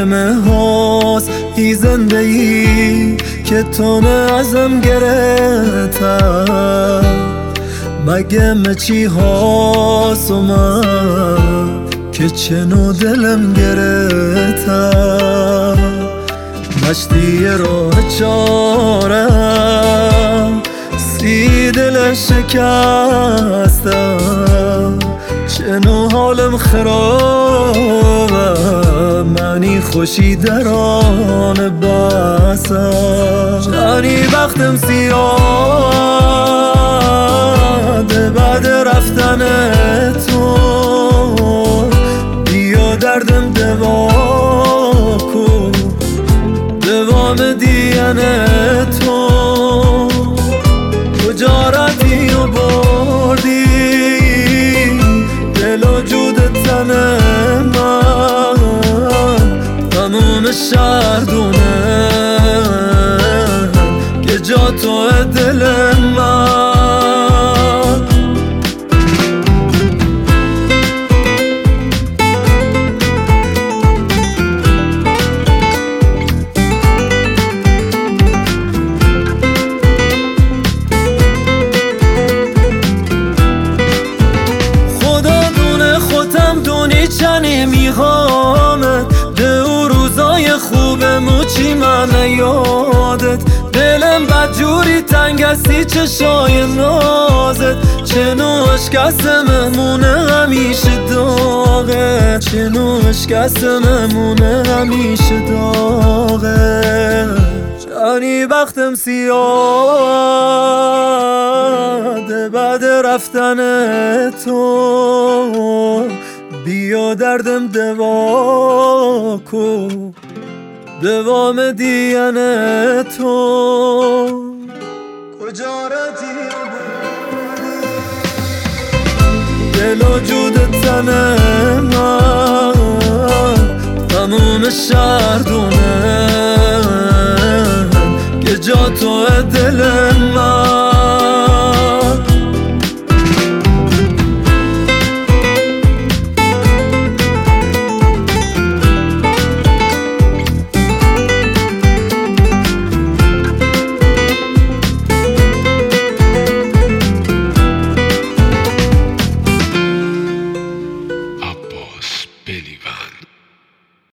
کلمه هاست ای زندگی که تونه ازم گرفتم مگه مچی هاست اومد که چنو دلم گرفتم مشتی راه چارم سی دل شکستم چنو حالم خرابم منی خوشی دران بسم جانی وقتم سیاه بعد رفتن تو بیا دردم دوا کن دوام دیگن تو کجا رفتی و بردی دل و جود تن من تموم شهر دونه که جا تو دل من چنی میخوامت به او روزای خوبمو چی من یادت دلم بدجوری تنگ هستی چشای نازت چنو اشکست ممونه همیشه داغه چنو اشکست ممونه همیشه داغه جانی وقتم سیاده بعد رفتن تو بیا دردم دوا کن دوام دیگن تو کجا رفتی دل و جود تن من تموم شهر دونه که جا تو دل من Believe